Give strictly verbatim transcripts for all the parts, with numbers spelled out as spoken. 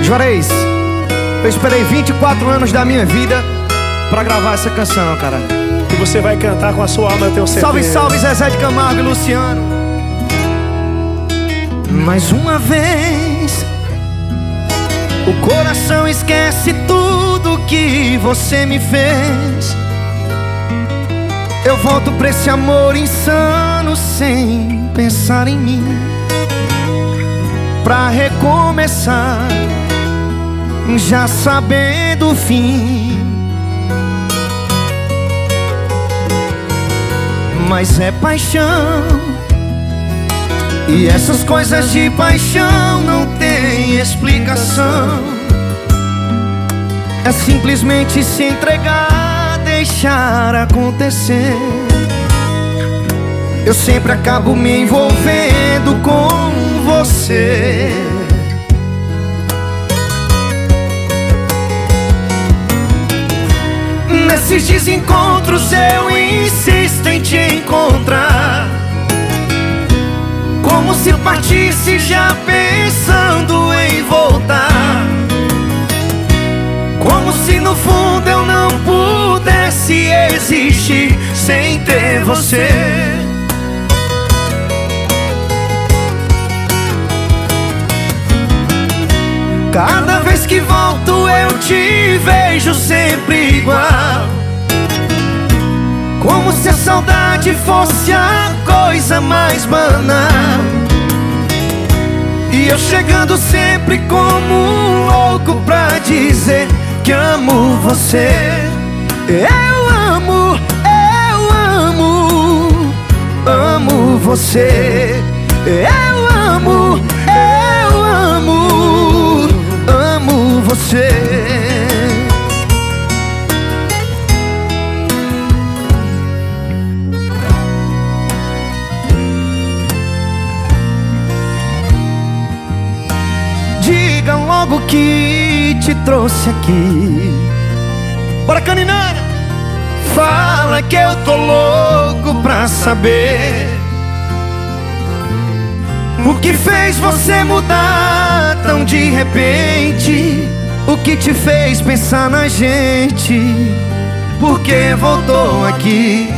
Juarez, eu esperei vinte e quatro anos da minha vida pra gravar essa canção, cara. E você vai cantar com a sua alma, eu tenho certeza. Salve, salve, Zezé de Camargo e Luciano. Mais uma vez, o coração esquece tudo que você me fez. Eu volto pra esse amor insano sem pensar em mim, pra recomeçar, já sabendo o fim. Mas é paixão, e essas coisas de paixão não tem explicação. É simplesmente se entregar, deixar acontecer. Eu sempre acabo me envolvendo com você. Nesses desencontros eu insisto em te encontrar, como se partisse já pensando em voltar, como se no fundo eu não pudesse existir sem ter você. Cada vez que volto eu te vejo sempre igual, como se a saudade fosse a coisa mais banal. E eu chegando sempre como um louco pra dizer que amo você. Eu amo, eu amo, amo você. Eu amo, eu amo, amo você. Diga logo que te trouxe aqui. Bora, caninara! Fala que eu tô louco pra saber o que fez você mudar tão de repente, o que te fez pensar na gente, por que voltou aqui.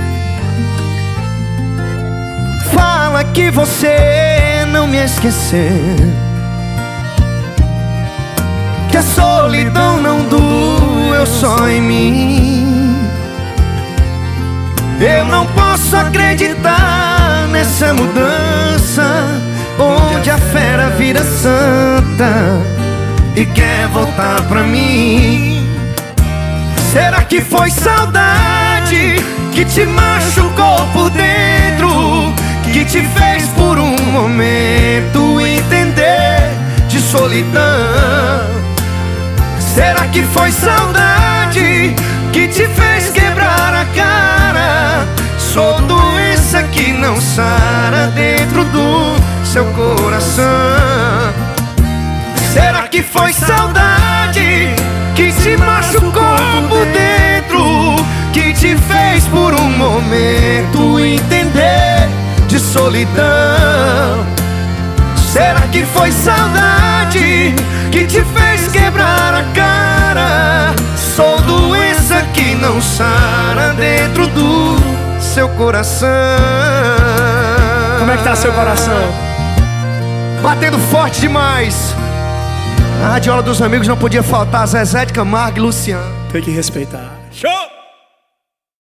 Fala que você não me esqueceu, que a solidão não doeu só em mim. Eu não posso acreditar nessa mudança, onde a fera vira santa e quer voltar pra mim. Será que foi saudade que te machucou por dentro, que te fez por um momento entender de solidão? Será que foi saudade que te fez quebrar a cara? Sou doença que não sara dentro do seu coração. Será que foi saudade que te machucou por dentro, que te fez por um momento entender de solidão? Será que foi saudade que te fez quebrar a cara? Sou doença que não sara dentro do seu coração. Como é que tá seu coração? Batendo forte demais. A radiola dos amigos não podia faltar. Zezé de Camargo e Luciano. Tem que respeitar. Show!